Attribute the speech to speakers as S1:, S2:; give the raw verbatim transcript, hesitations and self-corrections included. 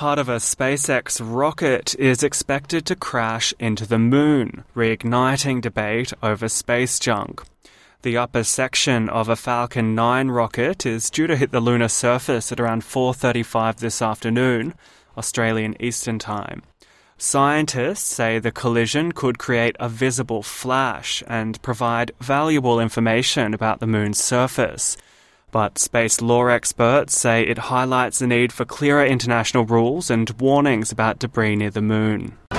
S1: part of a SpaceX rocket is expected to crash into the moon, reigniting debate over space junk. The upper section of a Falcon nine rocket is due to hit the lunar surface at around four thirty-five this afternoon, Australian Eastern Time. Scientists say the collision could create a visible flash and provide valuable information about the moon's surface. But space law experts say it highlights the need for clearer international rules and warnings about debris near the moon.